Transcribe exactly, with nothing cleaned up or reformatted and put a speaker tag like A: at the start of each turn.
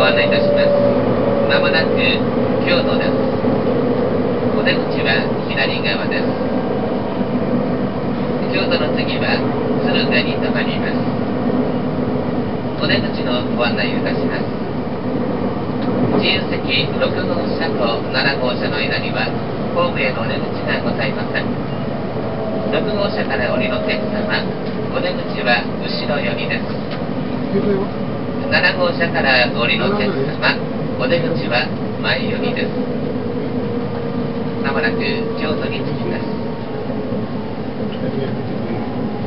A: ご案内いたします。まもなく京都です。お出口は左側です。京都の次は敦賀に停まります。お出口のご案内をいたします。自由席ろく号車となな号車の間にはホームへのお出口がございません。ろく号車からお降りのお客様、お出口は後ろ寄りです。なな号車からお降りのお客様、お出口は前寄りです。まもなく京都に着きます。